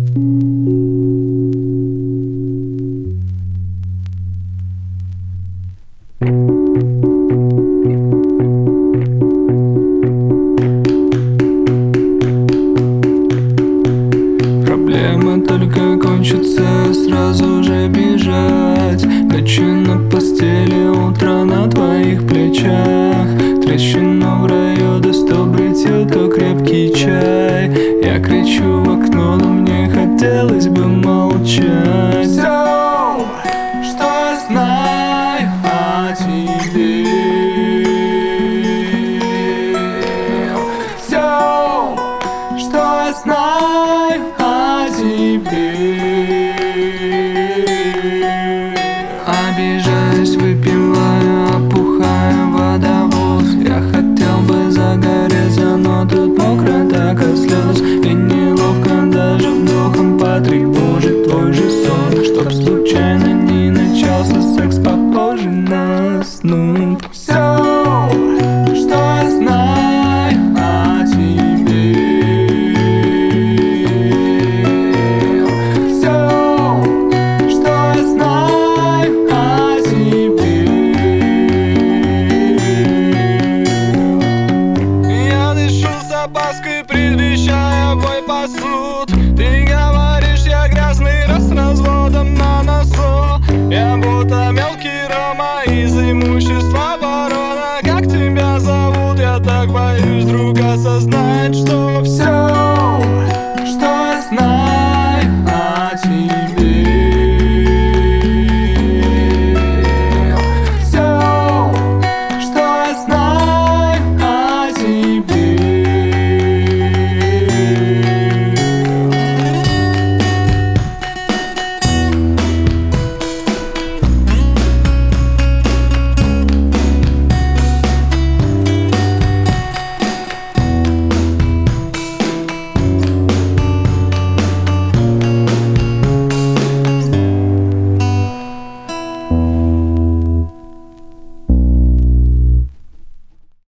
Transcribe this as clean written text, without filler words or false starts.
Проблема только кончится, сразу же бежать. Ночью на постели, утро на твоих плечах. Трещину в раю, да сто бритье, то крепкий чай. Я кричу в окно, но мне хотелось бы молчать. Все, что я знаю о тебе, все, что я знаю о тебе. Обижаюсь, выпиваю, опухаю водовоз. Я хотел бы загореться, но тут мокро так от слез. И неловко даже вдохом потревожить твой же сон, чтоб случайно не начался секс, похожий на снуп. Все, что я знаю о тебе, все, что я знаю о тебе. Я дышу с опаской, предвещая бой по сну.